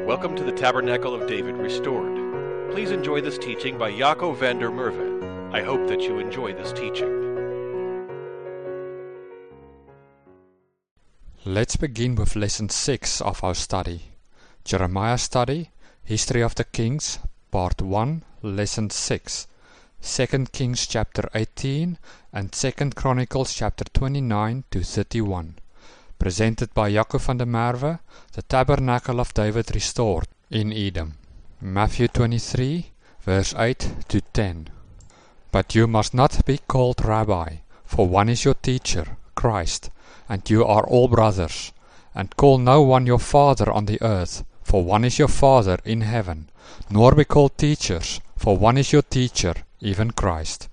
Welcome to the Tabernacle of David Restored. Please enjoy this teaching by Jaco van der Merwe. I hope that you enjoy this teaching. Let's begin with lesson 6 of our study. Jeremiah study, History of the Kings, part 1, lesson 6. 2 Kings chapter 18 and 2 Chronicles chapter 29 to 31. Presented by Jaco van der Merwe, the Tabernacle of David Restored in Edom. Matthew 23, verse 8 to 10. But you must not be called Rabbi, for one is your teacher, Christ, and you are all brothers. And call no one your father on the earth, for one is your Father in heaven. Nor be called teachers, for one is your teacher, even Christ.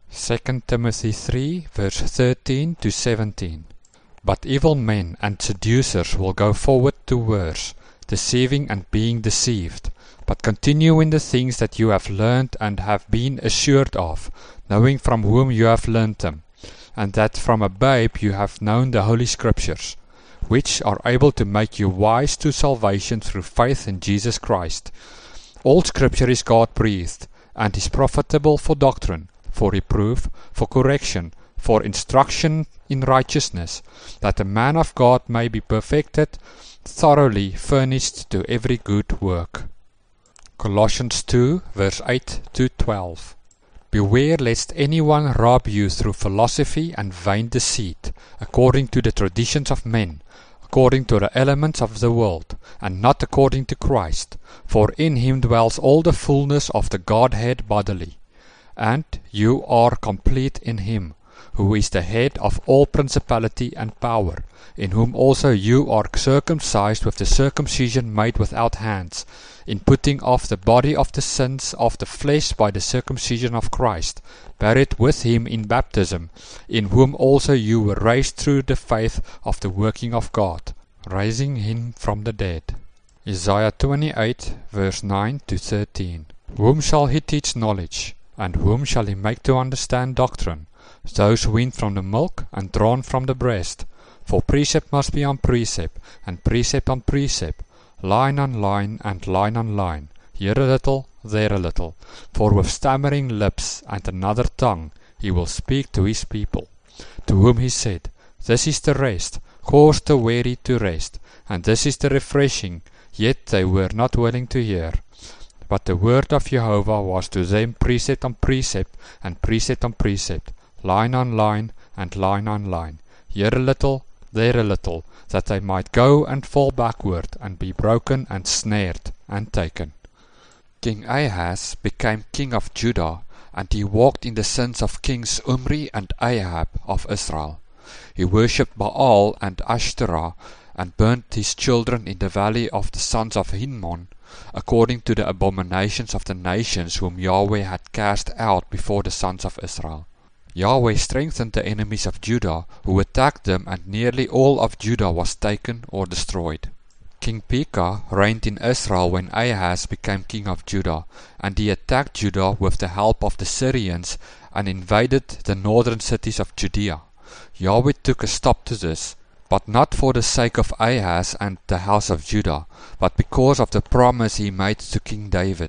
2 Timothy 3, verse 13 to 17. But evil men and seducers will go forward to worse, deceiving and being deceived. But continue in the things that you have learned and have been assured of, knowing from whom you have learned them, and that from a babe you have known the Holy Scriptures, which are able to make you wise to salvation through faith in Jesus Christ. All Scripture is God-breathed, and is profitable for doctrine, for reproof, for correction, for instruction in righteousness, that the man of God may be perfected, thoroughly furnished to every good work. Colossians 2, verse 8 to 12. Beware lest anyone rob you through philosophy and vain deceit, according to the traditions of men, according to the elements of the world, and not according to Christ, for in him dwells all the fullness of the Godhead bodily. And you are complete in him, who is the head of all principality and power, in whom also you are circumcised with the circumcision made without hands, in putting off the body of the sins of the flesh by the circumcision of Christ, buried with him in baptism, in whom also you were raised through the faith of the working of God, raising him from the dead. Isaiah 28, verse 9 to 13. Whom shall he teach knowledge, and whom shall he make to understand doctrine? Those weaned from the milk and drawn from the breast. For precept must be on precept, and precept on precept, line on line, and line on line, here a little, there a little. For with stammering lips and another tongue he will speak to his people, to whom he said, This is the rest, cause the weary to rest, and this is the refreshing, yet they were not willing to hear. But the word of Jehovah was to them precept on precept, and precept on precept, line on line, and line on line, here a little, there a little, that they might go and fall backward, and be broken and snared and taken. King Ahaz became king of Judah, and he walked in the sins of kings Omri and Ahab of Israel. He worshipped Baal and Ashtoreth, and burnt his children in the valley of the sons of Hinnom, according to the abominations of the nations whom Yahweh had cast out before the sons of Israel. Yahweh strengthened the enemies of Judah, who attacked them, and nearly all of Judah was taken or destroyed. King Pekah reigned in Israel when Ahaz became king of Judah, and he attacked Judah with the help of the Syrians, and invaded the northern cities of Judea. Yahweh took a stop to this, but not for the sake of Ahaz and the house of Judah, but because of the promise he made to King David.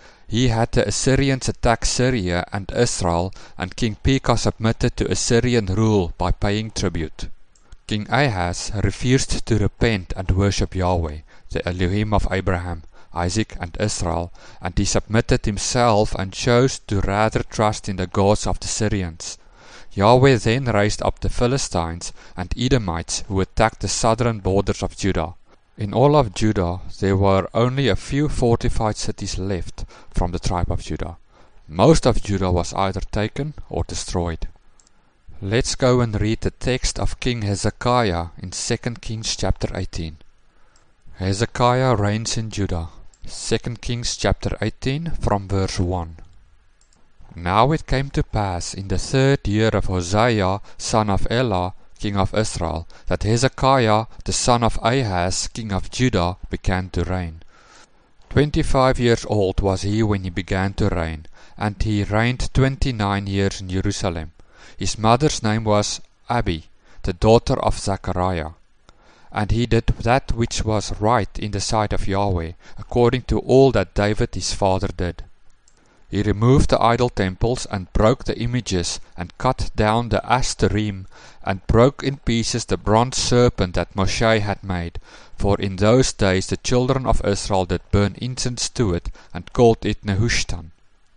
He had the Assyrians attack Syria and Israel, and King Pekah submitted to Assyrian rule by paying tribute. King Ahaz refused to repent and worship Yahweh, the Elohim of Abraham, Isaac and Israel, and he submitted himself and chose to rather trust in the gods of the Syrians. Yahweh then raised up the Philistines and Edomites who attacked the southern borders of Judah. In all of Judah, there were only a few fortified cities left from the tribe of Judah. Most of Judah was either taken or destroyed. Let's go and read the text of King Hezekiah in 2 Kings chapter 18. Hezekiah reigns in Judah. 2 Kings chapter 18 from verse 1. Now it came to pass in the 3rd year of Hosea, son of Elah, king of Israel, that Hezekiah, the son of Ahaz, king of Judah, began to reign. 25 years old was he when he began to reign, and he reigned 29 years in Jerusalem. His mother's name was Abi, the daughter of Zechariah. And he did that which was right in the sight of Yahweh, according to all that David his father did. He removed the idol temples and broke the images and cut down the Ashtarim and broke in pieces the bronze serpent that Moshe had made, for in those days the children of Israel did burn incense to it and called it Nehushtan.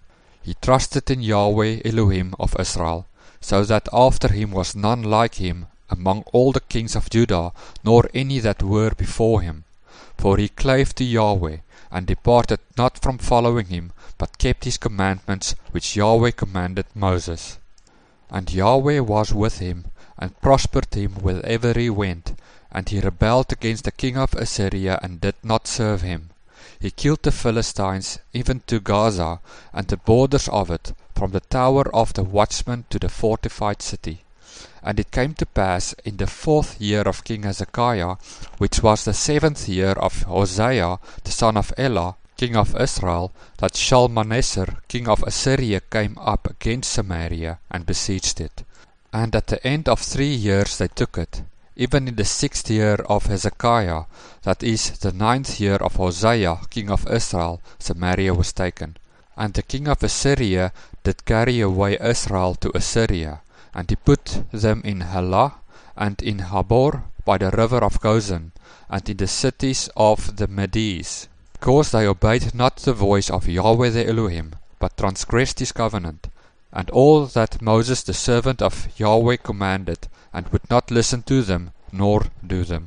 He trusted in Yahweh Elohim of Israel, so that after him was none like him among all the kings of Judah, nor any that were before him. For he clave to Yahweh, and departed not from following him, but kept his commandments which Yahweh commanded Moses. And Yahweh was with him, and prospered him wherever he went, and he rebelled against the king of Assyria, and did not serve him. He killed the Philistines, even to Gaza, and the borders of it, from the tower of the watchman to the fortified city. And it came to pass in the 4th year of King Hezekiah, which was the 7th year of Hosea the son of Elah, king of Israel, that Shalmaneser king of Assyria came up against Samaria, and besieged it. And at the end of 3 years they took it. Even in the 6th year of Hezekiah, that is the 9th year of Hosea king of Israel, Samaria was taken. And the king of Assyria did carry away Israel to Assyria, and he put them in Halah, and in Habor by the river of Gozan, and in the cities of the Medes, because they obeyed not the voice of Yahweh their Elohim, but transgressed his covenant, and all that Moses the servant of Yahweh commanded, and would not listen to them, nor do them.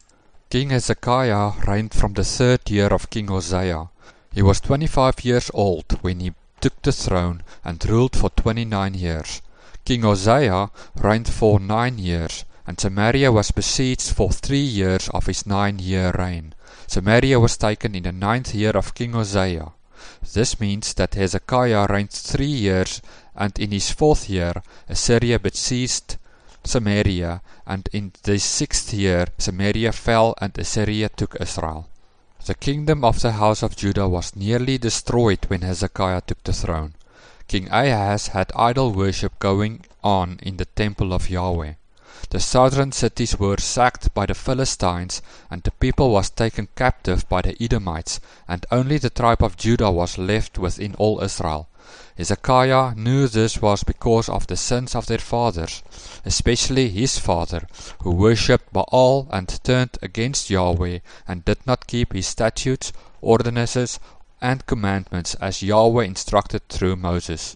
King Hezekiah reigned from the 3rd year of King Hosea. He was 25 years old when he took the throne, and ruled for 29 years. King Hosea reigned for 9 years, and Samaria was besieged for 3 years of his 9-year reign. Samaria was taken in the 9th year of King Hosea. This means that Hezekiah reigned 3 years, and in his 4th year Assyria besieged Samaria, and in the 6th year Samaria fell, and Assyria took Israel. The kingdom of the house of Judah was nearly destroyed when Hezekiah took the throne. King Ahaz had idol worship going on in the temple of Yahweh. The southern cities were sacked by the Philistines, and the people was taken captive by the Edomites, and only the tribe of Judah was left within all Israel. Hezekiah knew this was because of the sins of their fathers, especially his father, who worshipped Baal and turned against Yahweh, and did not keep his statutes, ordinances, and commandments as Yahweh instructed through Moses.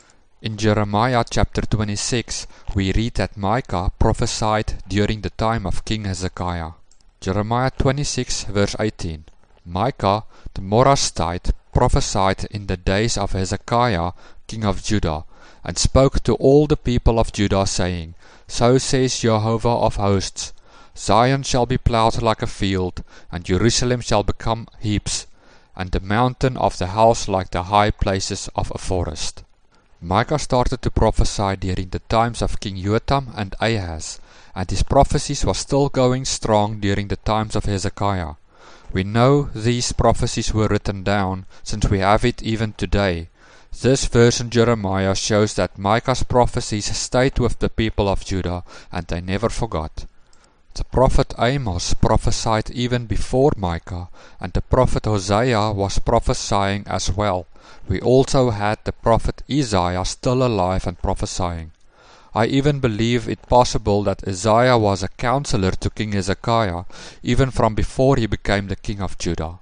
In Jeremiah chapter 26, we read that Micah prophesied during the time of King Hezekiah. Jeremiah 26 verse 18. Micah the Morasthite prophesied in the days of Hezekiah king of Judah, and spoke to all the people of Judah, saying, So says Jehovah of hosts, Zion shall be plowed like a field, and Jerusalem shall become heaps, and the mountain of the house like the high places of a forest. Micah started to prophesy during the times of King Jotham and Ahaz, and his prophecies were still going strong during the times of Hezekiah. We know these prophecies were written down, since we have it even today. This verse in Jeremiah shows that Micah's prophecies stayed with the people of Judah, and they never forgot. The prophet Amos prophesied even before Micah, and the prophet Hosea was prophesying as well. We also had the prophet Isaiah still alive and prophesying. I even believe it possible that Isaiah was a counselor to King Hezekiah, even from before he became the king of Judah.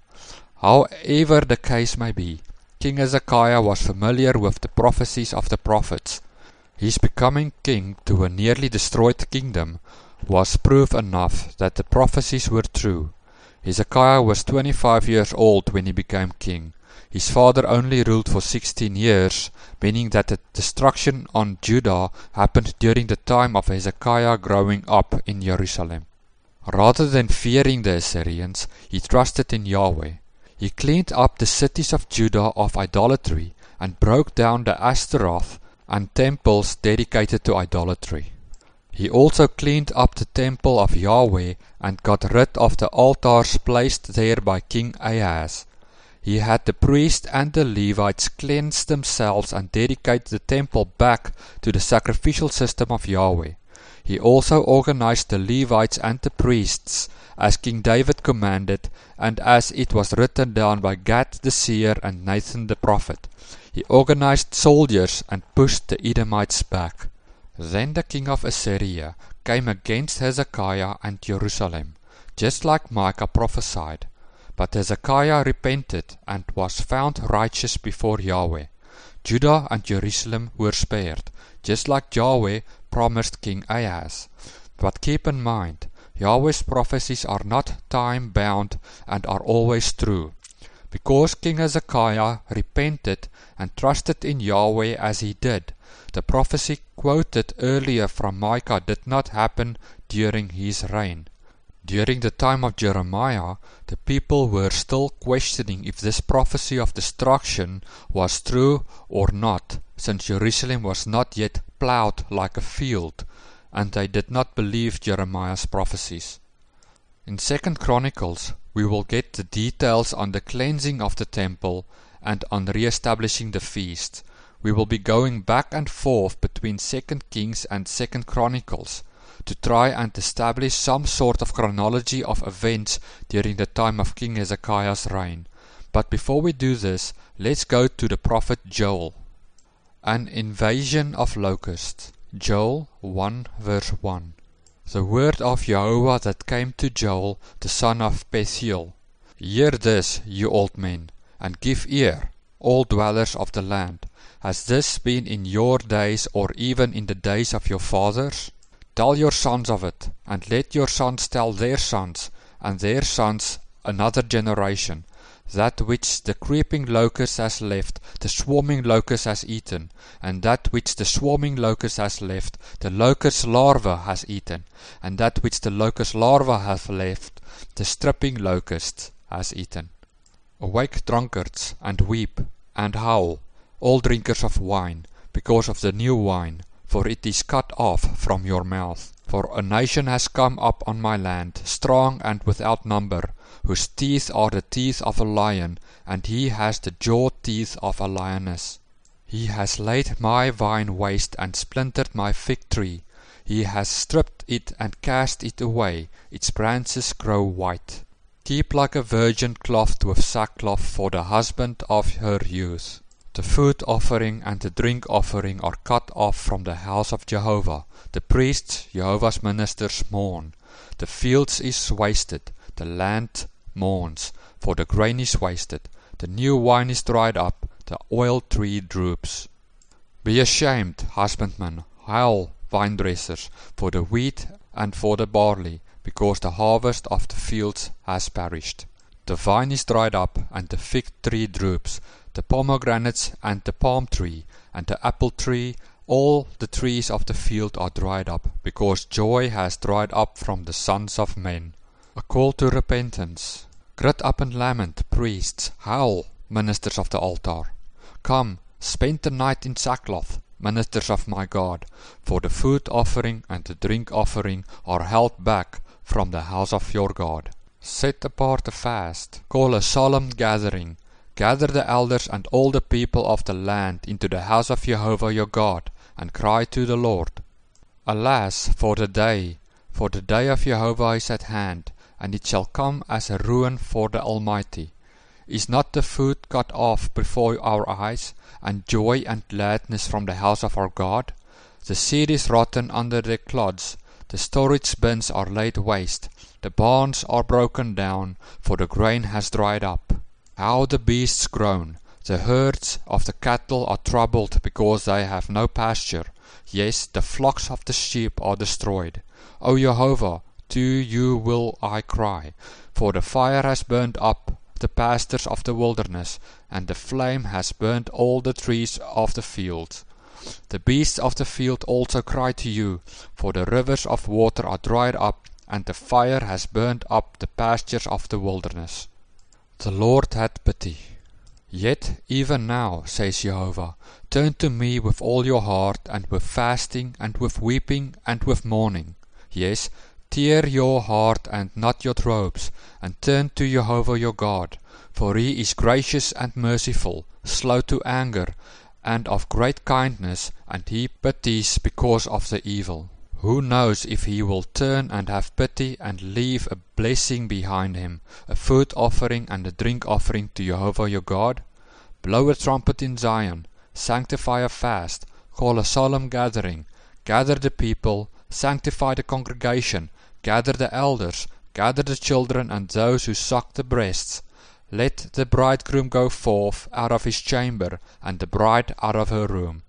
However the case may be, King Hezekiah was familiar with the prophecies of the prophets. His becoming king to a nearly destroyed kingdom was proof enough that the prophecies were true. Hezekiah was 25 years old when he became king. His father only ruled for 16 years, meaning that the destruction on Judah happened during the time of Hezekiah growing up in Jerusalem. Rather than fearing the Assyrians, he trusted in Yahweh. He cleaned up the cities of Judah of idolatry, and broke down the Ashtaroth and temples dedicated to idolatry. He also cleaned up the temple of Yahweh, and got rid of the altars placed there by King Ahaz. He had the priests and the Levites cleanse themselves and dedicate the temple back to the sacrificial system of Yahweh. He also organized the Levites and the priests, as King David commanded, and as it was written down by Gad the seer and Nathan the prophet. He organized soldiers and pushed the Edomites back. Then the king of Assyria came against Hezekiah and Jerusalem, just like Micah prophesied. But Hezekiah repented and was found righteous before Yahweh. Judah and Jerusalem were spared, just like Yahweh promised King Ahaz. But keep in mind, Yahweh's prophecies are not time-bound and are always true. Because King Hezekiah repented and trusted in Yahweh as he did, the prophecy quoted earlier from Micah did not happen during his reign. During the time of Jeremiah, the people were still questioning if this prophecy of destruction was true or not, since Jerusalem was not yet plowed like a field, and they did not believe Jeremiah's prophecies. In 2 Chronicles, we will get the details on the cleansing of the temple and on re-establishing the feast. We will be going back and forth between 2 Kings and 2 Chronicles to try and establish some sort of chronology of events during the time of King Hezekiah's reign. But before we do this, let's go to the prophet Joel. An invasion of locusts. Joel 1 verse 1. The word of Jehovah that came to Joel, the son of Pethuel. Hear this, you old men, and give ear, all dwellers of the land. Has this been in your days, or even in the days of your fathers? Tell your sons of it, and let your sons tell their sons, and their sons another generation. That which the creeping locust has left, the swarming locust has eaten, and that which the swarming locust has left, the locust larva has eaten, and that which the locust larva hath left, the stripping locust has eaten. Awake, drunkards, and weep, and howl, all drinkers of wine, because of the new wine, for it is cut off from your mouth. For a nation has come up on my land, strong and without number, whose teeth are the teeth of a lion, and he has the jaw teeth of a lioness. He has laid my vine waste and splintered my fig tree. He has stripped it and cast it away, its branches grow white. Keep like a virgin clothed with sackcloth for the husband of her youth. The food offering and the drink offering are cut off from the house of Jehovah. The priests, Jehovah's ministers, mourn. The fields is wasted, the land mourns, for the grain is wasted. The new wine is dried up, the oil tree droops. Be ashamed, husbandmen, howl, vine dressers, for the wheat and for the barley, because the harvest of the fields has perished. The vine is dried up, and the fig tree droops, the pomegranates and the palm tree, and the apple tree, all the trees of the field are dried up, because joy has dried up from the sons of men. A call to repentance. Gird up and lament, priests, howl, ministers of the altar. Come, spend the night in sackcloth, ministers of my God, for the food offering and the drink offering are held back from the house of your God. Set apart a fast, call a solemn gathering. Gather the elders and all the people of the land into the house of Jehovah your God, and cry to the Lord. Alas, for the day of Jehovah is at hand, and it shall come as a ruin for the Almighty. Is not the food cut off before our eyes, and joy and gladness from the house of our God? The seed is rotten under the clods, the storage bins are laid waste, the barns are broken down, for the grain has dried up. How the beasts groan, the herds of the cattle are troubled because they have no pasture. Yes, the flocks of the sheep are destroyed. O Jehovah, to you will I cry, for the fire has burned up the pastures of the wilderness, and the flame has burnt all the trees of the field. The beasts of the field also cry to you, for the rivers of water are dried up, and the fire has burnt up the pastures of the wilderness. The Lord had pity. Yet even now, says Jehovah, turn to me with all your heart, and with fasting, and with weeping, and with mourning. Yes, tear your heart and not your robes, and turn to Jehovah your God, for he is gracious and merciful, slow to anger, and of great kindness, and he pities because of the evil. Who knows if he will turn and have pity and leave a blessing behind him, a food offering and a drink offering to Jehovah your God? Blow a trumpet in Zion, sanctify a fast, call a solemn gathering, gather the people, sanctify the congregation, gather the elders, gather the children and those who suck the breasts. Let the bridegroom go forth out of his chamber, and the bride out of her room.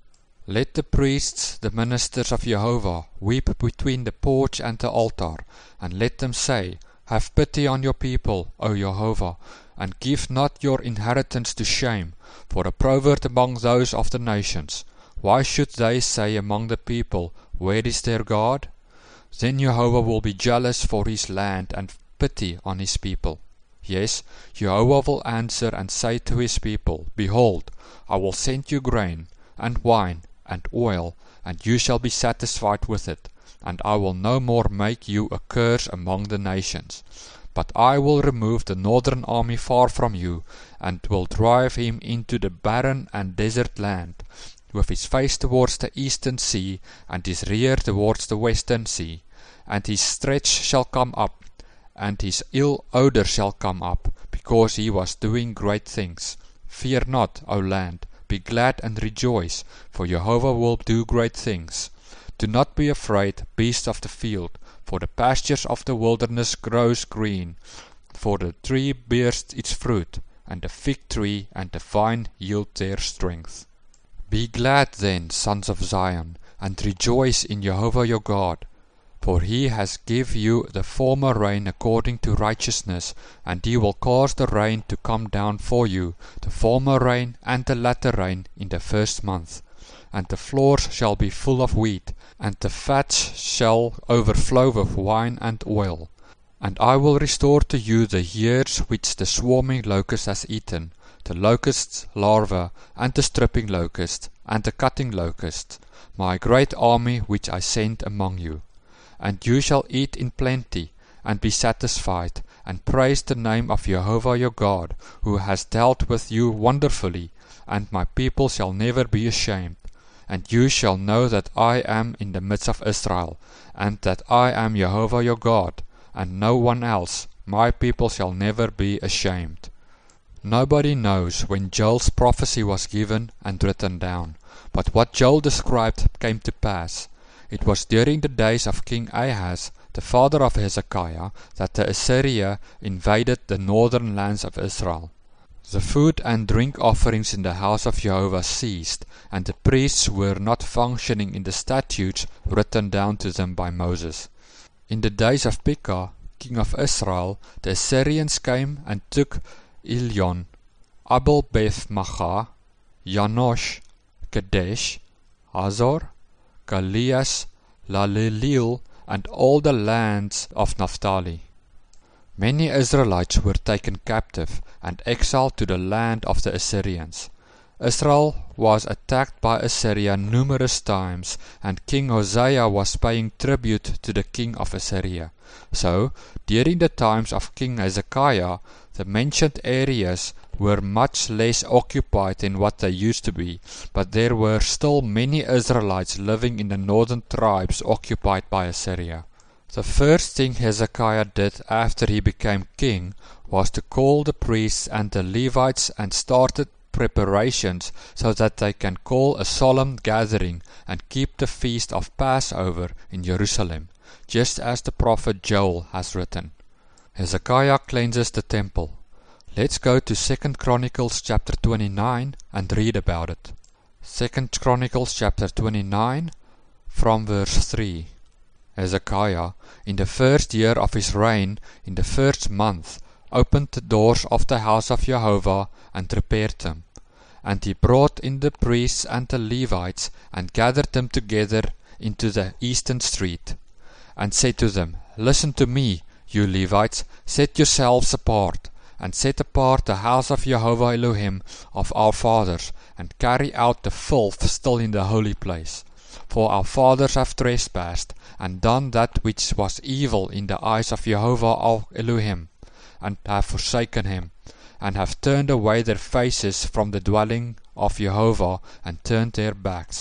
Let the priests, the ministers of Jehovah, weep between the porch and the altar, and let them say, Have pity on your people, O Jehovah, and give not your inheritance to shame, for a proverb among those of the nations. Why should they say among the people, Where is their God? Then Jehovah will be jealous for his land and pity on his people. Yes, Jehovah will answer and say to his people, Behold, I will send you grain, and wine, and oil, and you shall be satisfied with it, and I will no more make you a curse among the nations. But I will remove the northern army far from you, and will drive him into the barren and desert land, with his face towards the eastern sea, and his rear towards the western sea. And his stretch shall come up, and his ill odour shall come up, because he was doing great things. Fear not, O land, be glad and rejoice, for Jehovah will do great things. Do not be afraid, beasts of the field, for the pastures of the wilderness grows green, for the tree bears its fruit, and the fig tree and the vine yield their strength. Be glad then, sons of Zion, and rejoice in Jehovah your God, for he has give you the former rain according to righteousness, and he will cause the rain to come down for you, the former rain and the latter rain in the first month. And the floors shall be full of wheat, and the fats shall overflow with wine and oil. And I will restore to you the years which the swarming locust has eaten, the locust's larva, and the stripping locust, and the cutting locust, my great army which I sent among you. And you shall eat in plenty, and be satisfied, and praise the name of Jehovah your God, who has dealt with you wonderfully, and my people shall never be ashamed. And you shall know that I am in the midst of Israel, and that I am Jehovah your God, and no one else. My people shall never be ashamed. Nobody knows when Joel's prophecy was given and written down, but what Joel described came to pass. It was during the days of King Ahaz, the father of Hezekiah, that the Assyria invaded the northern lands of Israel. The food and drink offerings in the house of Jehovah ceased, and the priests were not functioning in the statutes written down to them by Moses. In the days of Pekah, king of Israel, the Assyrians came and took Ilion, Abel-Beth-Maachah, Janosh, Kadesh, Hazor, Galeas, Laleleel, and all the lands of Naphtali. Many Israelites were taken captive and exiled to the land of the Assyrians. Israel was attacked by Assyria numerous times, and King Hosea was paying tribute to the king of Assyria. So, during the times of King Hezekiah, the mentioned areas were much less occupied than what they used to be, but there were still many Israelites living in the northern tribes occupied by Assyria. The first thing Hezekiah did after he became king was to call the priests and the Levites and started preparations so that they can call a solemn gathering and keep the feast of Passover in Jerusalem, just as the prophet Joel has written. Hezekiah cleanses the temple. Let's go to 2 Chronicles chapter 29 and read about it. 2 Chronicles chapter 29 from verse 3. Hezekiah, in the first year of his reign, in the first month, opened the doors of the house of Jehovah and repaired them. And he brought in the priests and the Levites and gathered them together into the eastern street, and said to them, Listen to me, you Levites, set yourselves apart, and set apart the house of Jehovah Elohim of our fathers, and carry out the filth still in the holy place. For our fathers have trespassed, and done that which was evil in the eyes of Jehovah our Elohim, and have forsaken him, and have turned away their faces from the dwelling of Jehovah, and turned their backs.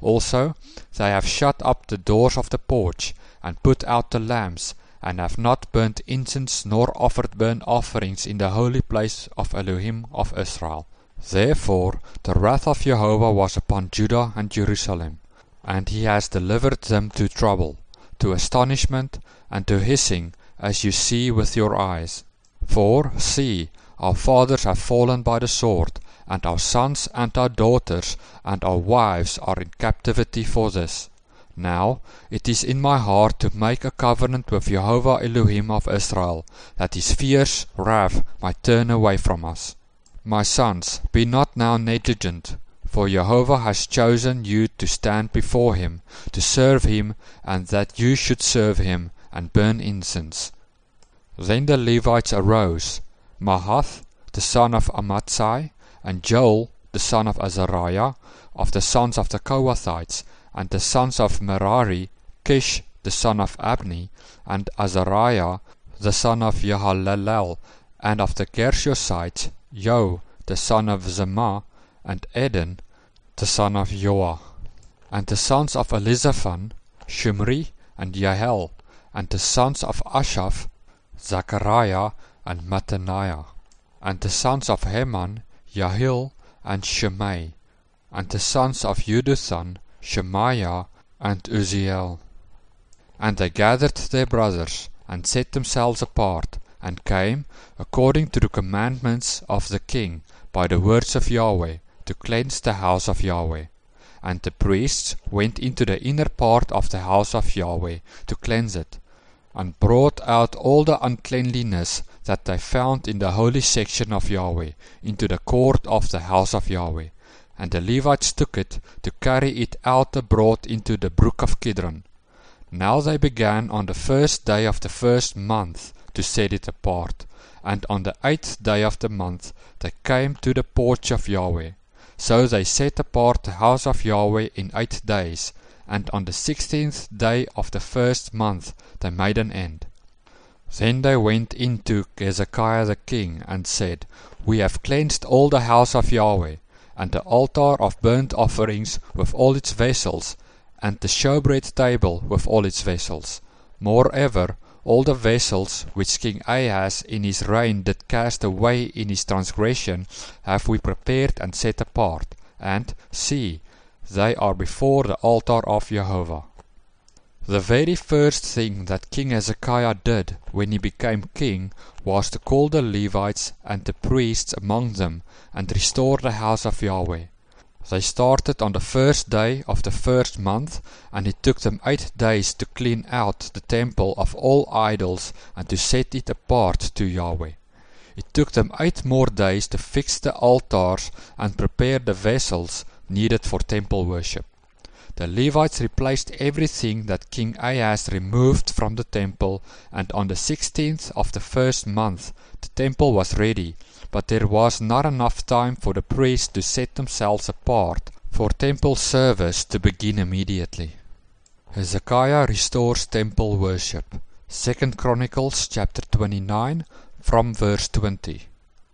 Also they have shut up the doors of the porch, and put out the lamps, and have not burnt incense nor offered burnt offerings in the holy place of Elohim of Israel. Therefore the wrath of Jehovah was upon Judah and Jerusalem, and he has delivered them to trouble, to astonishment, and to hissing, as you see with your eyes. For, see, our fathers have fallen by the sword, and our sons and our daughters and our wives are in captivity for this. Now it is in my heart to make a covenant with Jehovah Elohim of Israel, that his fierce wrath might turn away from us. My sons, be not now negligent, for Jehovah has chosen you to stand before him, to serve him, and that you should serve him, and burn incense. Then the Levites arose, Mahath, the son of Amatsai, and Joel, the son of Azariah, of the sons of the Kohathites, and the sons of Merari, Kish, the son of Abni, and Azariah, the son of Jehalalel, and of the Gershosites, Yo, the son of Zemah, and Eden, the son of Joah. And the sons of Elizaphan, Shimri, and Yahel, and the sons of Ashaph, Zechariah, and Mattaniah. And the sons of Heman, Yahil, and Shimei. And the sons of Jeduthun, Shemaiah, and Uzziel. And they gathered their brothers, and set themselves apart, and came, according to the commandments of the king, by the words of Yahweh, to cleanse the house of Yahweh. And the priests went into the inner part of the house of Yahweh, to cleanse it, and brought out all the uncleanliness that they found in the holy section of Yahweh, into the court of the house of Yahweh. And the Levites took it, to carry it out abroad into the brook of Kidron. Now they began on the 1st day of the 1st month, to set it apart, and on the 8th day of the month they came to the porch of Yahweh. So they set apart the house of Yahweh in 8 days, and on the 16th day of the 1st month they made an end. Then they went in to Hezekiah the king, and said, We have cleansed all the house of Yahweh, and the altar of burnt offerings with all its vessels, and the showbread table with all its vessels. Moreover, all the vessels which King Ahaz in his reign did cast away in his transgression have we prepared and set apart, and, see, they are before the altar of Jehovah. The very first thing that King Hezekiah did when he became king was to call the Levites and the priests among them, and restore the house of Yahweh. They started on the 1st day of the 1st month, and it took them 8 days to clean out the temple of all idols and to set it apart to Yahweh. It took them 8 more days to fix the altars and prepare the vessels needed for temple worship. The Levites replaced everything that King Ahaz removed from the temple, and on the 16th of the 1st month the temple was ready, but there was not enough time for the priests to set themselves apart for temple service to begin immediately. Hezekiah restores temple worship. 2 Chronicles chapter 29 from verse 20.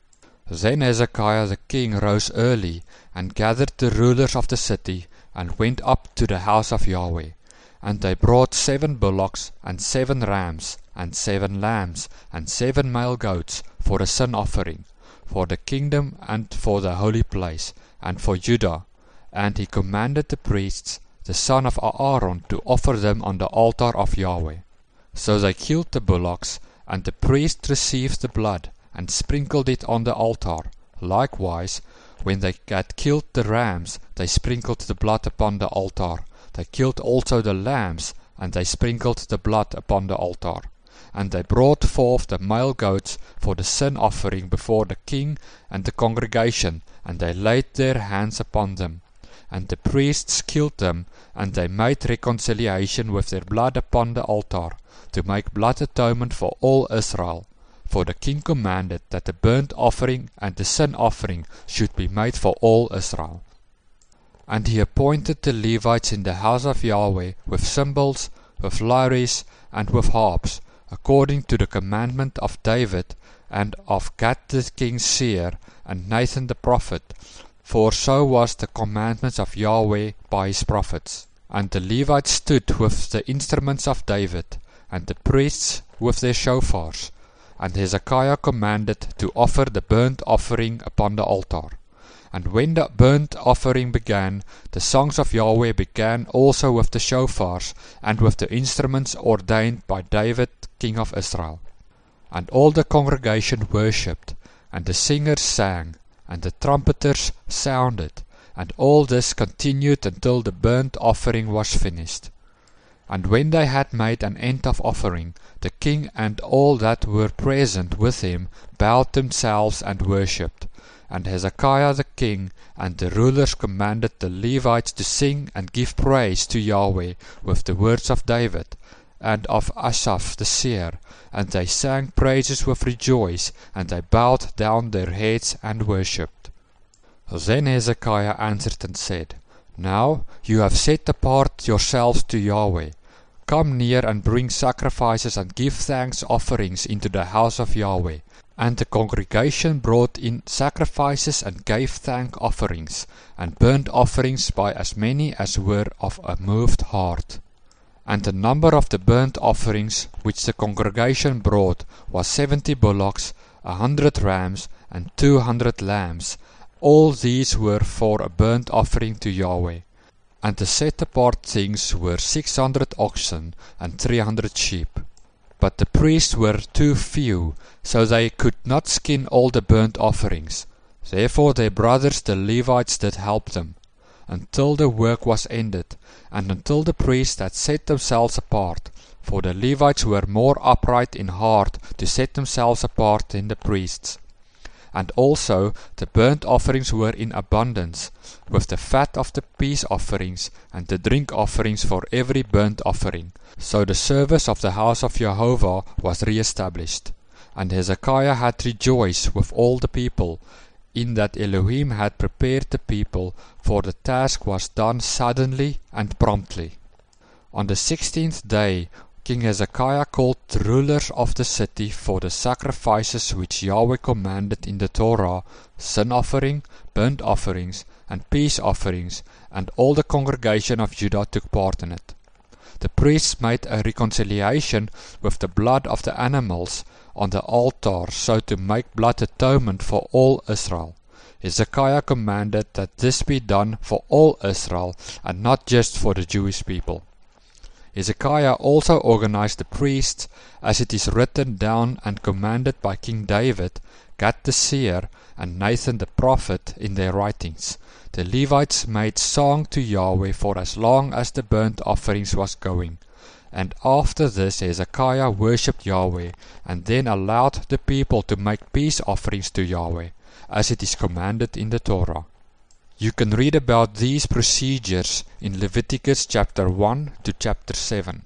Then Hezekiah the king rose early, and gathered the rulers of the city, and went up to the house of Yahweh. And they brought 7 bullocks, and 7 rams, and 7 lambs, and 7 male goats, for a sin offering, for the kingdom and for the holy place, and for Judah. And he commanded the priests, the son of Aaron, to offer them on the altar of Yahweh. So they killed the bullocks, and the priest received the blood, and sprinkled it on the altar. Likewise, when they had killed the rams, they sprinkled the blood upon the altar. They killed also the lambs, and they sprinkled the blood upon the altar. And they brought forth the male goats for the sin offering before the king and the congregation, and they laid their hands upon them. And the priests killed them, and they made reconciliation with their blood upon the altar, to make blood atonement for all Israel. For the king commanded that the burnt offering and the sin offering should be made for all Israel. And he appointed the Levites in the house of Yahweh with cymbals, with lyres, and with harps, according to the commandment of David, and of Gad the king's seer, and Nathan the prophet, for so was the commandments of Yahweh by his prophets. And the Levites stood with the instruments of David, and the priests with their shofars. And Hezekiah commanded to offer the burnt offering upon the altar. And when the burnt offering began, the songs of Yahweh began also with the shofars, and with the instruments ordained by David king of Israel. And all the congregation worshipped, and the singers sang, and the trumpeters sounded, and all this continued until the burnt offering was finished. And when they had made an end of offering, the king and all that were present with him bowed themselves and worshipped. And Hezekiah the king and the rulers commanded the Levites to sing and give praise to Yahweh with the words of David and of Asaph the seer, and they sang praises with rejoice, and they bowed down their heads and worshipped. Then Hezekiah answered and said, Now you have set apart yourselves to Yahweh. Come near and bring sacrifices and give thanks offerings into the house of Yahweh. And the congregation brought in sacrifices and gave thank offerings, and burnt offerings by as many as were of a moved heart. And the number of the burnt offerings which the congregation brought was 70 bullocks, 100 rams, and 200 lambs. All these were for a burnt offering to Yahweh. And the set apart things were 600 oxen and 300 sheep. But the priests were too few, so they could not skin all the burnt offerings. Therefore their brothers the Levites did help them, until the work was ended, and until the priests had set themselves apart. For the Levites were more upright in heart to set themselves apart than the priests. And also the burnt offerings were in abundance, with the fat of the peace offerings, and the drink offerings for every burnt offering. So the service of the house of Jehovah was re-established. And Hezekiah had rejoiced with all the people, in that Elohim had prepared the people, for the task was done suddenly and promptly. On the 16th day King Hezekiah called the rulers of the city for the sacrifices which Yahweh commanded in the Torah, sin offering, burnt offerings, and peace offerings, and all the congregation of Judah took part in it. The priests made a reconciliation with the blood of the animals on the altar, so to make blood atonement for all Israel. Hezekiah commanded that this be done for all Israel, and not just for the Jewish people. Hezekiah also organized the priests, as it is written down and commanded by King David, Gad the seer, and Nathan the prophet in their writings. The Levites made song to Yahweh for as long as the burnt offerings was going. And after this Hezekiah worshipped Yahweh, and then allowed the people to make peace offerings to Yahweh, as it is commanded in the Torah. You can read about these procedures in Leviticus chapter 1 to chapter 7.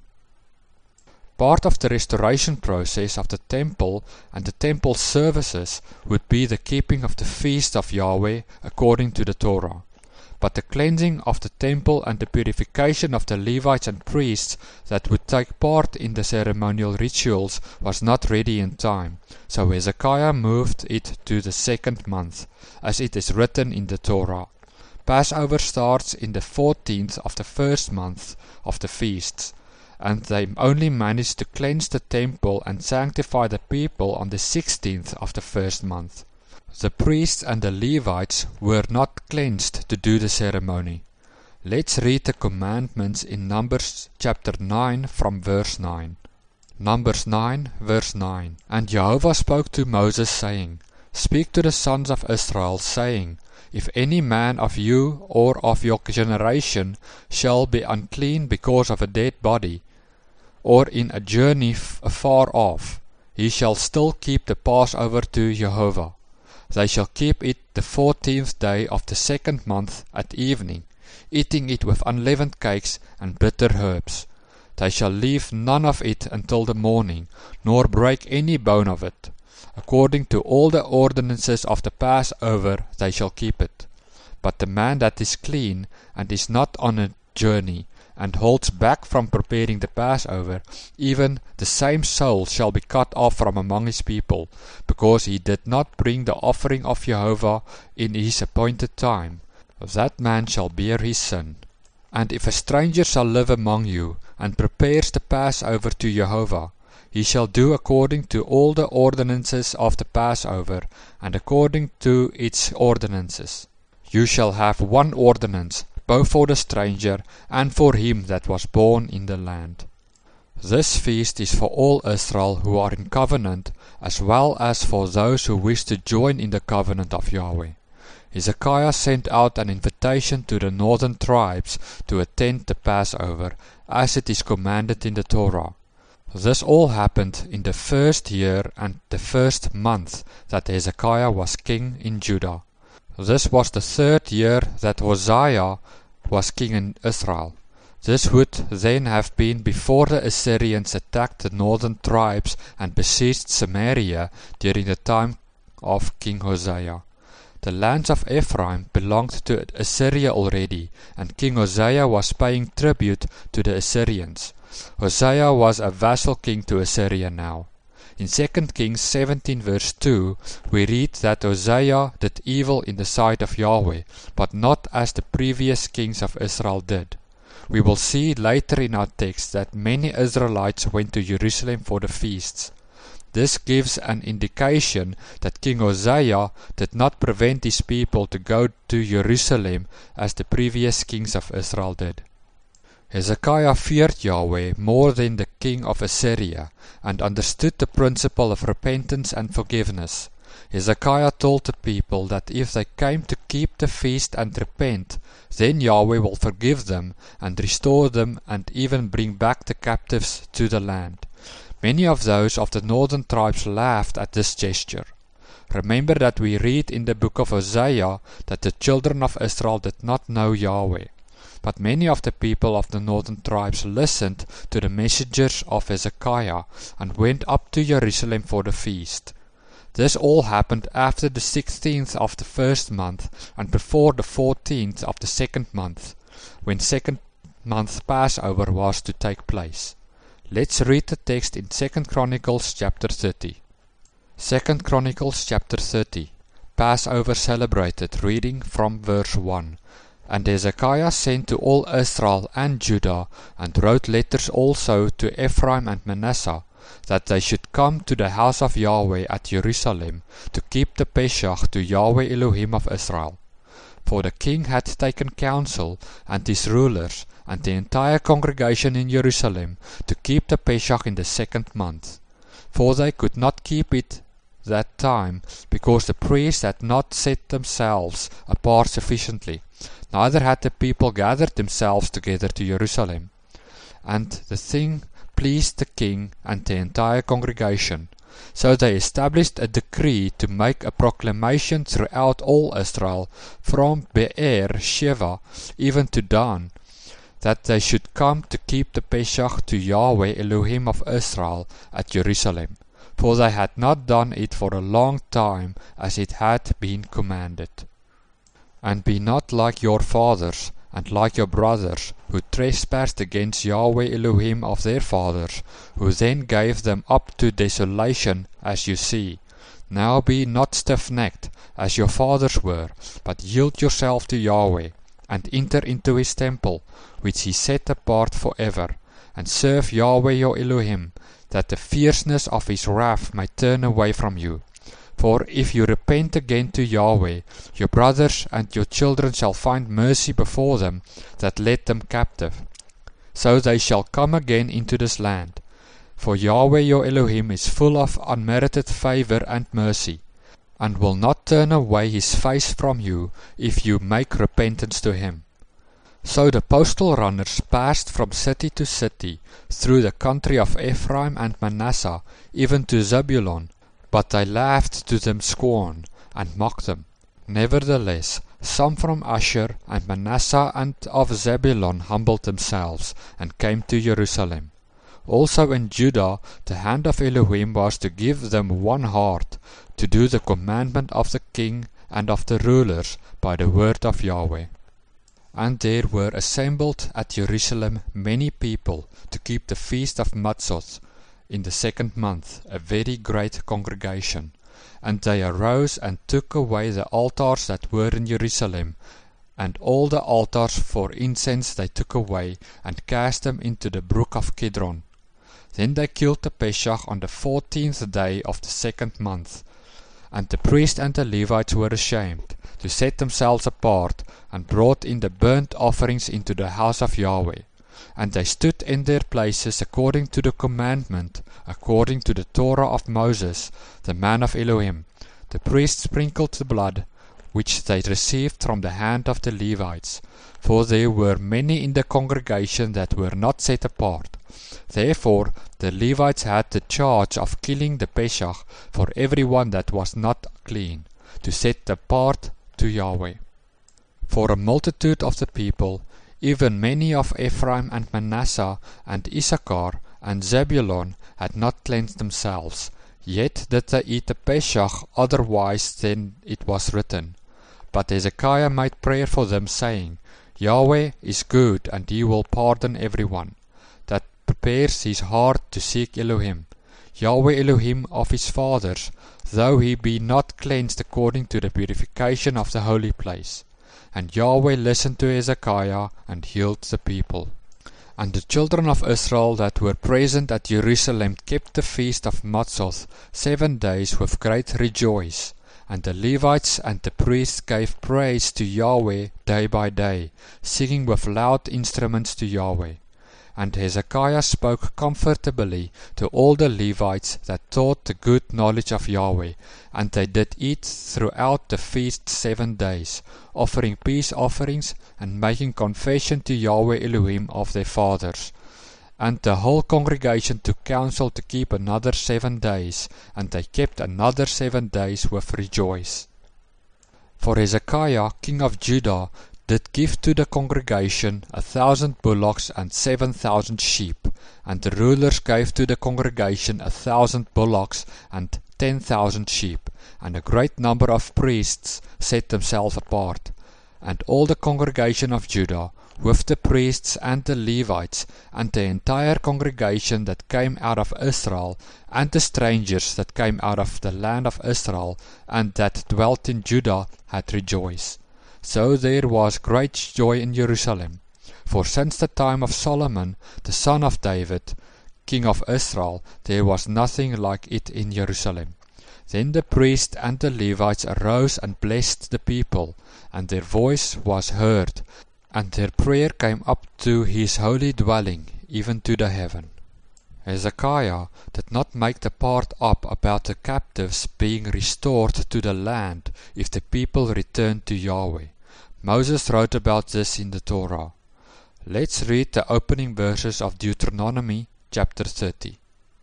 Part of the restoration process of the temple and the temple services would be the keeping of the feast of Yahweh according to the Torah. But the cleansing of the temple and the purification of the Levites and priests that would take part in the ceremonial rituals was not ready in time, so Hezekiah moved it to the 2nd month, as it is written in the Torah. Passover starts in the 14th of the 1st month of the feasts, and they only managed to cleanse the temple and sanctify the people on the 16th of the 1st month. The priests and the Levites were not cleansed to do the ceremony. Let's read the commandments in Numbers chapter 9 from verse 9. Numbers 9 verse 9. And Jehovah spoke to Moses, saying, Speak to the sons of Israel, saying, If any man of you or of your generation shall be unclean because of a dead body, or in a journey afar off, he shall still keep the Passover to Jehovah. They shall keep it the 14th day of the 2nd month at evening, eating it with unleavened cakes and bitter herbs. They shall leave none of it until the morning, nor break any bone of it. According to all the ordinances of the Passover they shall keep it. But the man that is clean, and is not on a journey, and holds back from preparing the Passover, even the same soul shall be cut off from among his people, because he did not bring the offering of Jehovah in his appointed time. That man shall bear his sin. And if a stranger shall live among you, and prepares the Passover to Jehovah, he shall do according to all the ordinances of the Passover, and according to its ordinances. You shall have one ordinance, both for the stranger and for him that was born in the land. This feast is for all Israel who are in covenant, as well as for those who wish to join in the covenant of Yahweh. Hezekiah sent out an invitation to the northern tribes to attend the Passover, as it is commanded in the Torah. This all happened in the first year and the first month that Hezekiah was king in Judah. This was the 3rd year that Hosea was king in Israel. This would then have been before the Assyrians attacked the northern tribes and besieged Samaria during the time of King Hosea. The lands of Ephraim belonged to Assyria already, and King Hosea was paying tribute to the Assyrians. Hosea was a vassal king to Assyria now. In 2 Kings 17 verse 2, we read that Hosea did evil in the sight of Yahweh, but not as the previous kings of Israel did. We will see later in our text that many Israelites went to Jerusalem for the feasts. This gives an indication that King Hosea did not prevent his people to go to Jerusalem as the previous kings of Israel did. Hezekiah feared Yahweh more than the king of Assyria, and understood the principle of repentance and forgiveness. Hezekiah told the people that if they came to keep the feast and repent, then Yahweh will forgive them and restore them and even bring back the captives to the land. Many of those of the northern tribes laughed at this gesture. Remember that we read in the book of Hosea that the children of Israel did not know Yahweh. But many of the people of the northern tribes listened to the messengers of Hezekiah and went up to Jerusalem for the feast. This all happened after the 16th of the 1st month and before the 14th of the 2nd month, when 2nd month Passover was to take place. Let's read the text in 2 Chronicles chapter 30. 2 Chronicles chapter 30. Passover celebrated, reading from verse 1. And Hezekiah sent to all Israel and Judah, and wrote letters also to Ephraim and Manasseh, that they should come to the house of Yahweh at Jerusalem, to keep the Pesach to Yahweh Elohim of Israel. For the king had taken counsel, and his rulers, and the entire congregation in Jerusalem, to keep the Pesach in the 2nd month. For they could not keep it that time, because the priests had not set themselves apart sufficiently, neither had the people gathered themselves together to Jerusalem. And the thing pleased the king and the entire congregation. So they established a decree to make a proclamation throughout all Israel, from Be'er Sheva even to Dan, that they should come to keep the Pesach to Yahweh Elohim of Israel at Jerusalem. For they had not done it for a long time, as it had been commanded. And be not like your fathers, and like your brothers, who trespassed against Yahweh Elohim of their fathers, who then gave them up to desolation, as you see. Now be not stiff-necked, as your fathers were, but yield yourself to Yahweh, and enter into his temple, which he set apart forever, and serve Yahweh your Elohim, that the fierceness of his wrath may turn away from you. For if you repent again to Yahweh, your brothers and your children shall find mercy before them that led them captive. So they shall come again into this land. For Yahweh your Elohim is full of unmerited favor and mercy, and will not turn away his face from you if you make repentance to him. So the postal runners passed from city to city, through the country of Ephraim and Manasseh, even to Zebulun, but they laughed to them scorn, and mocked them. Nevertheless, some from Asher and Manasseh and of Zebulun humbled themselves, and came to Jerusalem. Also in Judah the hand of Elohim was to give them one heart, to do the commandment of the king and of the rulers by the word of Yahweh. And there were assembled at Jerusalem many people to keep the feast of Matzot in the 2nd month, a very great congregation. And they arose and took away the altars that were in Jerusalem, and all the altars for incense they took away, and cast them into the brook of Kidron. Then they killed the Pesach on the 14th day of the 2nd month. And the priest and the Levites were ashamed to set themselves apart, and brought in the burnt offerings into the house of Yahweh. And they stood in their places according to the commandment, according to the Torah of Moses, the man of Elohim. The priests sprinkled the blood, which they received from the hand of the Levites, for there were many in the congregation that were not set apart. Therefore the Levites had the charge of killing the Pesach for everyone that was not clean, to set apart to Yahweh. For a multitude of the people, even many of Ephraim and Manasseh and Issachar and Zebulun, had not cleansed themselves, yet did they eat the Pesach otherwise than it was written. But Hezekiah made prayer for them, saying, Yahweh is good, and he will pardon everyone that prepares his heart to seek Elohim. Yahweh Elohim of his fathers, though he be not cleansed according to the purification of the holy place. And Yahweh listened to Hezekiah, and healed the people. And the children of Israel that were present at Jerusalem kept the feast of Matzot 7 days with great rejoice. And the Levites and the priests gave praise to Yahweh day by day, singing with loud instruments to Yahweh. And Hezekiah spoke comfortably to all the Levites that taught the good knowledge of Yahweh, and they did eat throughout the feast 7 days, offering peace offerings and making confession to Yahweh Elohim of their fathers. And the whole congregation took counsel to keep another 7 days, and they kept another 7 days with rejoice. For Hezekiah king of Judah did give to the congregation 1,000 bullocks and 7,000 sheep, and the rulers gave to the congregation 1,000 bullocks and 10,000 sheep, and a great number of priests set themselves apart. And all the congregation of Judah, with the priests and the Levites, and the entire congregation that came out of Israel, and the strangers that came out of the land of Israel, and that dwelt in Judah, had rejoiced. So there was great joy in Jerusalem, for since the time of Solomon, the son of David, king of Israel, there was nothing like it in Jerusalem. Then the priests and the Levites arose and blessed the people, and their voice was heard, and their prayer came up to his holy dwelling, even to the heaven. Hezekiah did not make the part up about the captives being restored to the land if the people returned to Yahweh. Moses wrote about this in the Torah. Let's read the opening verses of Deuteronomy chapter 30.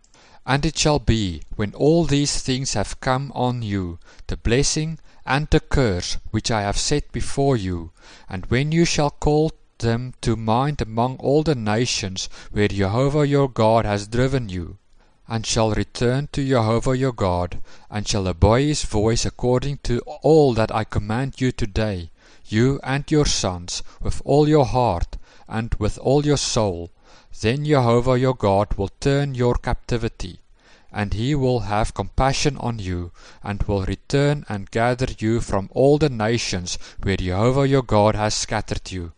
And it shall be, when all these things have come on you, the blessing and the curse which I have set before you, and when you shall call them to mind among all the nations where Jehovah your God has driven you, and shall return to Jehovah your God, and shall obey his voice according to all that I command you today, you and your sons, with all your heart, and with all your soul, then Jehovah your God will turn your captivity, and he will have compassion on you, and will return and gather you from all the nations where Jehovah your God has scattered you.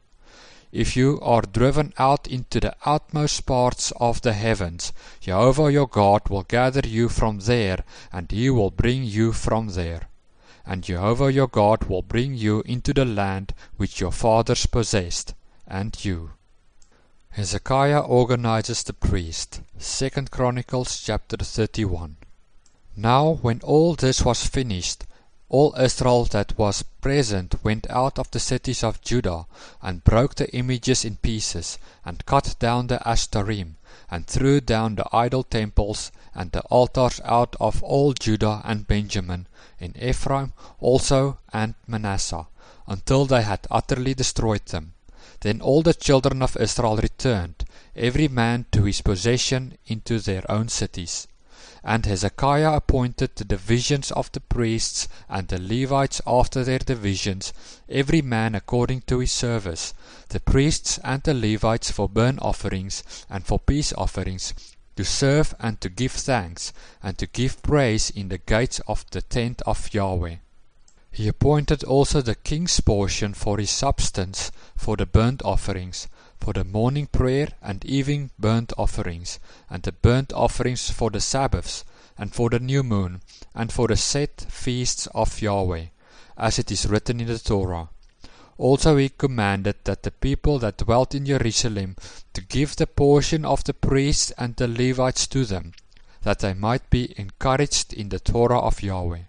If you are driven out into the utmost parts of the heavens, Jehovah your God will gather you from there, and he will bring you from there. And Jehovah your God will bring you into the land which your fathers possessed, and you. Hezekiah organizes the priest. 2 Chronicles chapter 31. Now when all this was finished, all Israel that was present went out of the cities of Judah, and broke the images in pieces, and cut down the Ashtarim, and threw down the idol temples and the altars out of all Judah and Benjamin, in Ephraim also and Manasseh, until they had utterly destroyed them. Then all the children of Israel returned, every man to his possession into their own cities. And Hezekiah appointed the divisions of the priests and the Levites after their divisions, every man according to his service, the priests and the Levites for burnt offerings and for peace offerings, to serve and to give thanks, and to give praise in the gates of the tent of Yahweh. He appointed also the king's portion for his substance, for the burnt offerings, for the morning prayer and evening burnt offerings, and the burnt offerings for the Sabbaths, and for the new moon, and for the set feasts of Yahweh, as it is written in the Torah. Also he commanded that the people that dwelt in Jerusalem to give the portion of the priests and the Levites to them, that they might be encouraged in the Torah of Yahweh.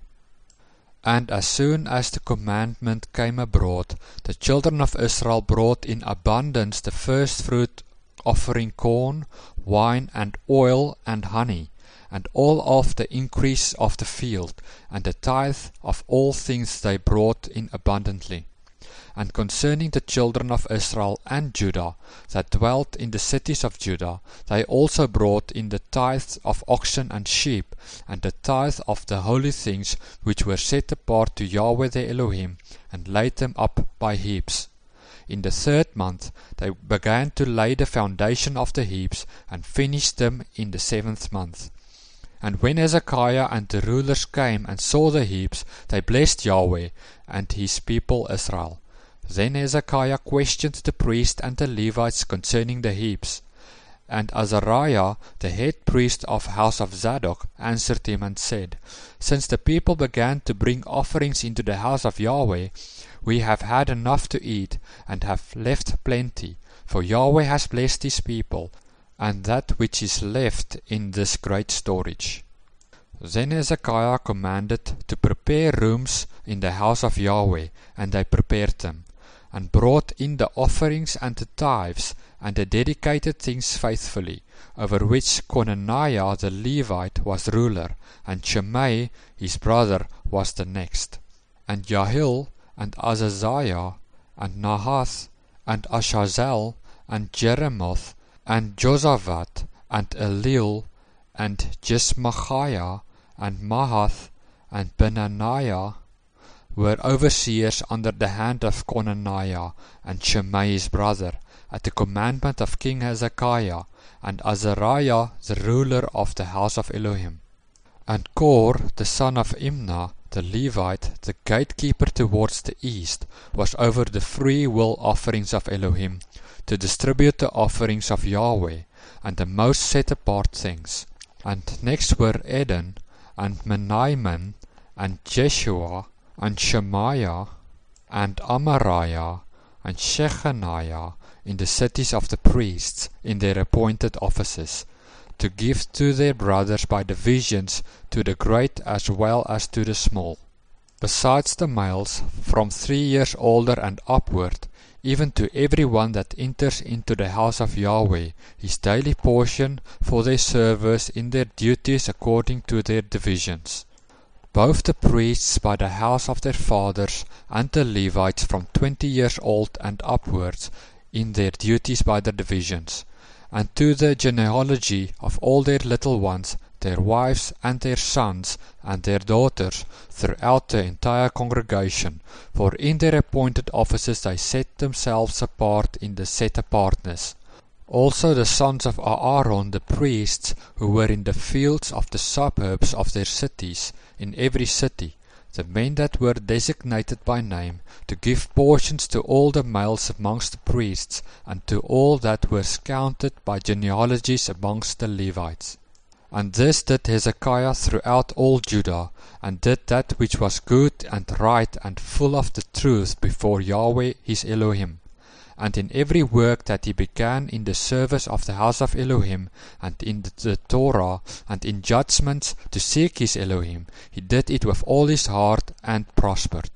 And as soon as the commandment came abroad, the children of Israel brought in abundance the first fruit, offering corn, wine, and oil, and honey, and all of the increase of the field, and the tithe of all things they brought in abundantly. And concerning the children of Israel and Judah, that dwelt in the cities of Judah, they also brought in the tithes of oxen and sheep, and the tithe of the holy things which were set apart to Yahweh their Elohim, and laid them up by heaps. In the 3rd month they began to lay the foundation of the heaps, and finished them in the 7th month. And when Hezekiah and the rulers came and saw the heaps, they blessed Yahweh and his people Israel. Then Hezekiah questioned the priests and the Levites concerning the heaps. And Azariah, the head priest of house of Zadok, answered him and said, Since the people began to bring offerings into the house of Yahweh, we have had enough to eat, and have left plenty, for Yahweh has blessed his people, and that which is left in this great storage. Then Hezekiah commanded to prepare rooms in the house of Yahweh, and they prepared them, and brought in the offerings and the tithes, and the dedicated things faithfully, over which Conaniah the Levite was ruler, and Shimei his brother was the next. And Jahil, and Azaziah, and Nahath, and Ashazel, and Jeremoth, and Josaphat, and Elil, and Jesmachiah, and Mahath, and Benaniah, were overseers under the hand of Conaniah and Shimei his brother, at the commandment of King Hezekiah, and Azariah the ruler of the house of Elohim. And Kor the son of Imnah the Levite, the gatekeeper towards the east, was over the free will offerings of Elohim, to distribute the offerings of Yahweh, and the most set apart things. And next were Eden, and Menaiman, and Jeshua, and Shemaiah, and Amariah, and Shechaniah, in the cities of the priests, in their appointed offices, to give to their brothers by divisions, to the great as well as to the small. Besides the males, from 3 years older and upward, even to every one that enters into the house of Yahweh, his daily portion for their service in their duties according to their divisions. Both the priests by the house of their fathers, and the Levites from 20 years old and upwards, in their duties by their divisions, and to the genealogy of all their little ones, their wives and their sons and their daughters, throughout the entire congregation, for in their appointed offices they set themselves apart in the set apartness. Also the sons of Aaron the priests, who were in the fields of the suburbs of their cities, in every city, the men that were designated by name, to give portions to all the males amongst the priests, and to all that were counted by genealogies amongst the Levites. And this did Hezekiah throughout all Judah, and did that which was good and right and full of the truth before Yahweh his Elohim. And in every work that he began in the service of the house of Elohim, and in the Torah, and in judgments to seek his Elohim, he did it with all his heart, and prospered.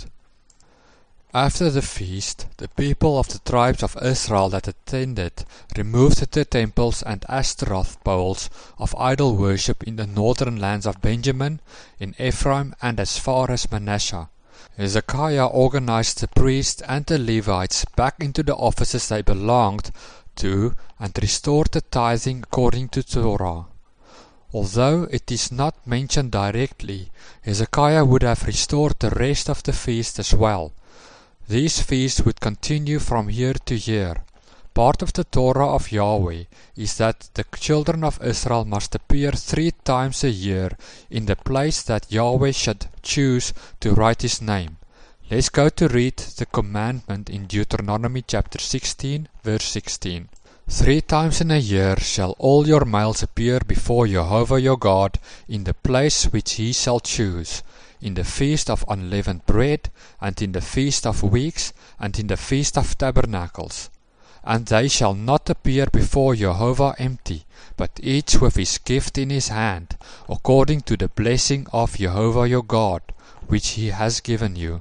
After the feast, the people of the tribes of Israel that attended removed the temples and Ashtaroth poles of idol worship in the northern lands of Benjamin, in Ephraim, and as far as Manasseh. Hezekiah organized the priests and the Levites back into the offices they belonged to, and restored the tithing according to Torah. Although it is not mentioned directly, Hezekiah would have restored the rest of the feast as well. These feasts would continue from year to year. Part of the Torah of Yahweh is that the children of Israel must appear 3 times a year in the place that Yahweh should choose to write His name. Let's go to read the commandment in Deuteronomy chapter 16, verse 16. 3 times in a year shall all your males appear before Jehovah your God in the place which He shall choose, in the feast of unleavened bread, and in the feast of weeks, and in the feast of tabernacles. And they shall not appear before Jehovah empty, but each with his gift in his hand, according to the blessing of Jehovah your God, which He has given you.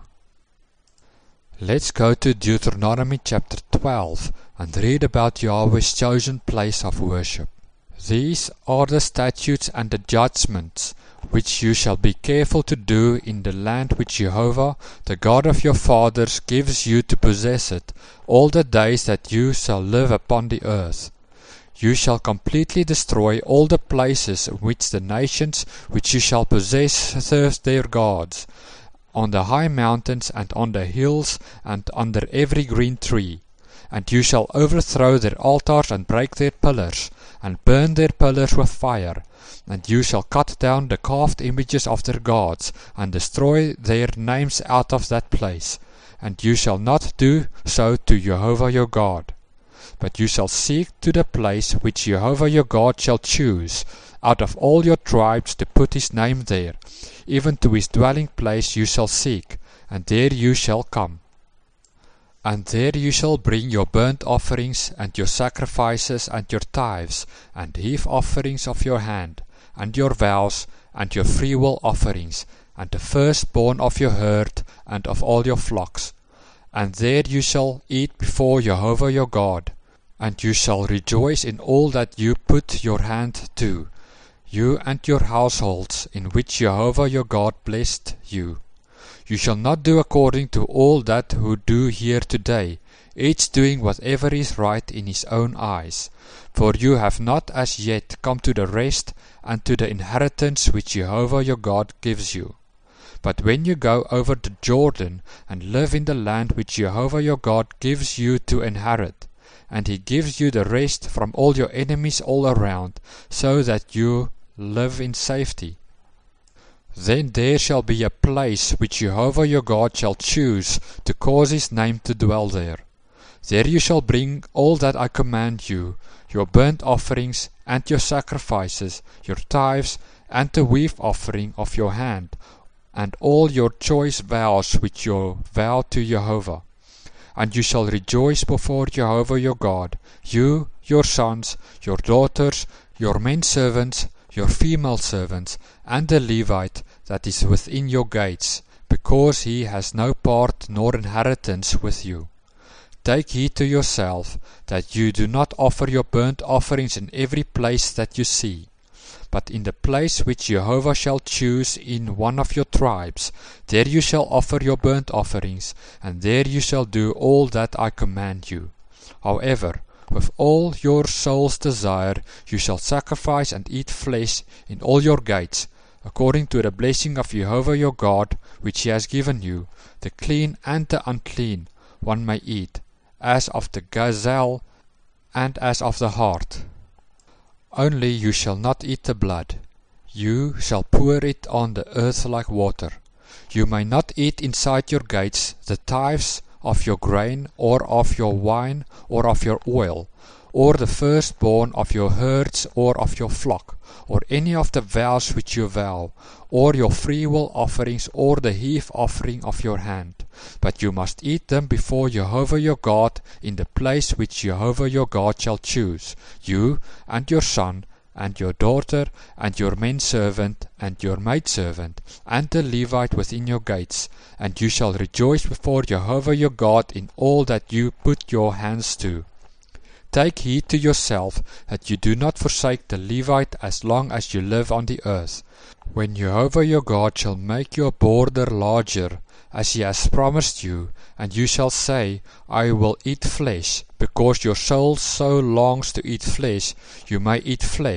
Let's go to Deuteronomy chapter 12 and read about Yahweh's chosen place of worship. These are the statutes and the judgments which you shall be careful to do in the land which Jehovah, the God of your fathers, gives you to possess it, all the days that you shall live upon the earth. You shall completely destroy all the places in which the nations which you shall possess serve their gods, on the high mountains and on the hills and under every green tree. And you shall overthrow their altars and break their pillars, and burn their pillars with fire. And you shall cut down the carved images of their gods, and destroy their names out of that place. And you shall not do so to Jehovah your God. But you shall seek to the place which Jehovah your God shall choose, out of all your tribes, to put His name there. Even to His dwelling place you shall seek, and there you shall come. And there you shall bring your burnt offerings, and your sacrifices, and your tithes, and heave offerings of your hand, and your vows, and your freewill offerings, and the firstborn of your herd, and of all your flocks. And there you shall eat before Jehovah your God, and you shall rejoice in all that you put your hand to, you and your households, in which Jehovah your God blessed you. You shall not do according to all that who do here today, each doing whatever is right in his own eyes. For you have not as yet come to the rest and to the inheritance which Jehovah your God gives you. But when you go over the Jordan and live in the land which Jehovah your God gives you to inherit, and He gives you the rest from all your enemies all around, so that you live in safety, then there shall be a place which Jehovah your God shall choose to cause His name to dwell there. There you shall bring all that I command you, your burnt offerings, and your sacrifices, your tithes, and the weave offering of your hand, and all your choice vows which you vow to Jehovah. And you shall rejoice before Jehovah your God, you, your sons, your daughters, your men servants, your female servants, and the Levite that is within your gates, because he has no part nor inheritance with you. Take heed to yourself, that you do not offer your burnt offerings in every place that you see, but in the place which Jehovah shall choose in one of your tribes, there you shall offer your burnt offerings, and there you shall do all that I command you. However, with all your soul's desire you shall sacrifice and eat flesh in all your gates, according to the blessing of Jehovah your God, which He has given you. The clean and the unclean one may eat, as of the gazelle and as of the hart. Only you shall not eat the blood. You shall pour it on the earth like water. You may not eat inside your gates the tithes of your grain, or of your wine, or of your oil, or the firstborn of your herds, or of your flock, or any of the vows which you vow, or your freewill offerings, or the heave offering of your hand. But you must eat them before Jehovah your God in the place which Jehovah your God shall choose, you and your son, and your daughter, and your manservant, and your maidservant, and the Levite within your gates, and you shall rejoice before Jehovah your God in all that you put your hands to. Take heed to yourself, that you do not forsake the Levite as long as you live on the earth. When Jehovah your God shall make your border larger, as He has promised you, and you shall say, I will eat flesh, because your soul so longs to eat flesh, you may eat flesh,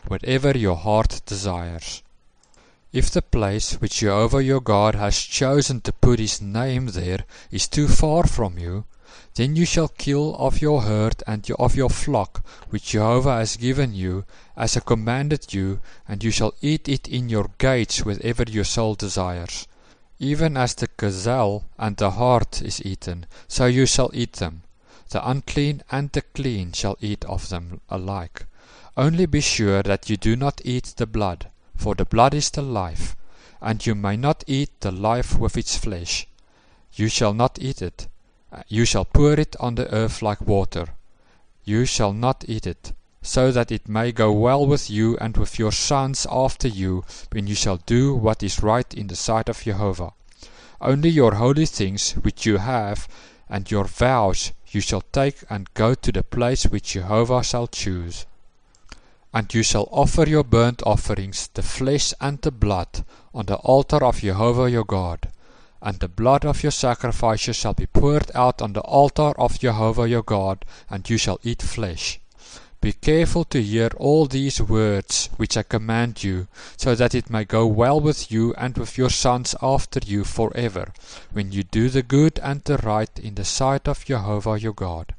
whatever your heart desires. If the place which Jehovah your God has chosen to put his name there is too far from you, then you shall kill of your herd and of your flock, which Jehovah has given you, as I commanded you, and you shall eat it in your gates wherever your soul desires. Even as the gazelle and the hart is eaten, so you shall eat them. The unclean and the clean shall eat of them alike. Only be sure that you do not eat the blood, for the blood is the life, and you may not eat the life with its flesh. You shall not eat it. You shall pour it on the earth like water. You shall not eat it, so that it may go well with you and with your sons after you, when you shall do what is right in the sight of Jehovah. Only your holy things which you have, and your vows you shall take and go to the place which Jehovah shall choose. And you shall offer your burnt offerings, the flesh and the blood, on the altar of Jehovah your God. And the blood of your sacrifices shall be poured out on the altar of Jehovah your God, and you shall eat flesh. Be careful to hear all these words which I command you, so that it may go well with you and with your sons after you forever, when you do the good and the right in the sight of Jehovah your God.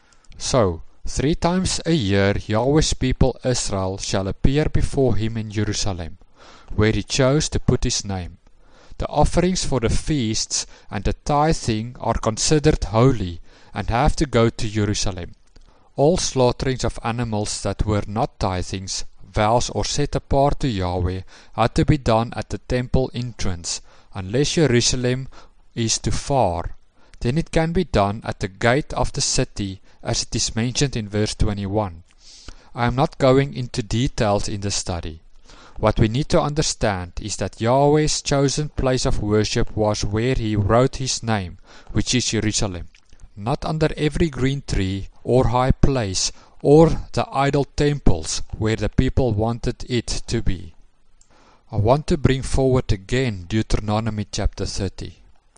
So, 3 times a year Yahweh's people Israel shall appear before him in Jerusalem, where he chose to put his name. The offerings for the feasts and the tithing are considered holy, and have to go to Jerusalem. All slaughterings of animals that were not tithings, vows or set apart to Yahweh, had to be done at the temple entrance, unless Jerusalem is too far. Then it can be done at the gate of the city, as it is mentioned in verse 21. I am not going into details in the study. What we need to understand is that Yahweh's chosen place of worship was where he wrote his name, which is Jerusalem. Not under every green tree or high place or the idol temples where the people wanted it to be. I want to bring forward again Deuteronomy chapter 30.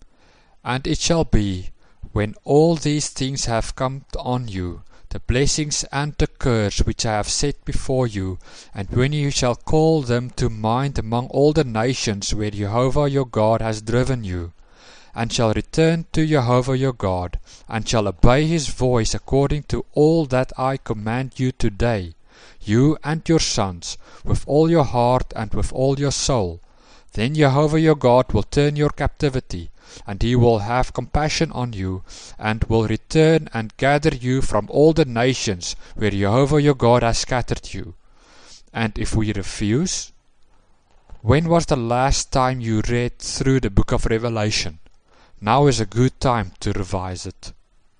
And it shall be, when all these things have come on you, the blessings and the curse which I have set before you, and when you shall call them to mind among all the nations where Jehovah your God has driven you, and shall return to Jehovah your God, and shall obey his voice according to all that I command you today, you and your sons, with all your heart and with all your soul, then Jehovah your God will turn your captivity, and he will have compassion on you, and will return and gather you from all the nations where Jehovah your God has scattered you. And if we refuse, when was the last time you read through the book of Revelation? Now is a good time to revise it.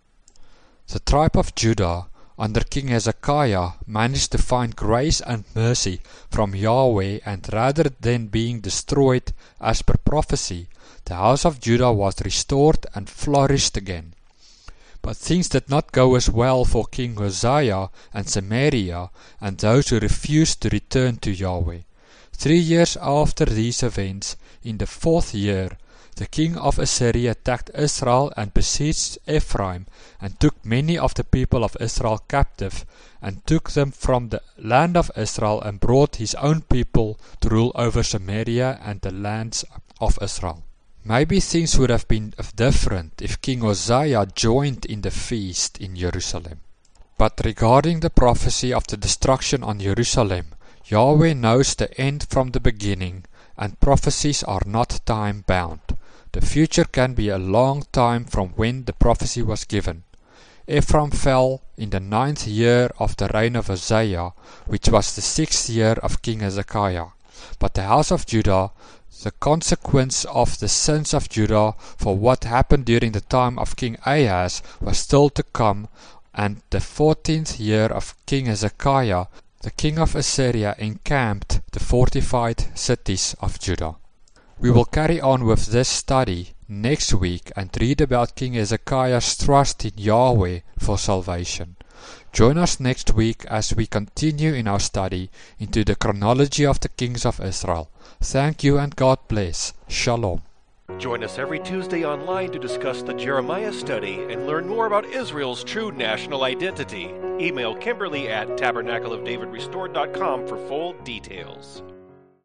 The tribe of Judah under King Hezekiah managed to find grace and mercy from Yahweh, and rather than being destroyed as per prophecy, the house of Judah was restored and flourished again. But things did not go as well for King Uzziah and Samaria and those who refused to return to Yahweh. 3 years after these events, in the 4th year, the king of Assyria attacked Israel and besieged Ephraim, and took many of the people of Israel captive, and took them from the land of Israel, and brought his own people to rule over Samaria and the lands of Israel. Maybe things would have been different if King Uzziah joined in the feast in Jerusalem. But regarding the prophecy of the destruction on Jerusalem, Yahweh knows the end from the beginning, and prophecies are not time-bound. The future can be a long time from when the prophecy was given. Ephraim fell in the 9th year of the reign of Uzziah, which was the 6th year of King Hezekiah. But the house of Judah, the consequence of the sins of Judah for what happened during the time of King Ahaz, was still to come, and the 14th year of King Hezekiah, the king of Assyria encamped the fortified cities of Judah. We will carry on with this study next week and read about King Hezekiah's trust in Yahweh for salvation. Join us next week as we continue in our study into the chronology of the kings of Israel. Thank you and God bless. Shalom. Join us every Tuesday online to discuss the Jeremiah study and learn more about Israel's true national identity. Email Kimberly at tabernacleofdavidrestored.com for full details.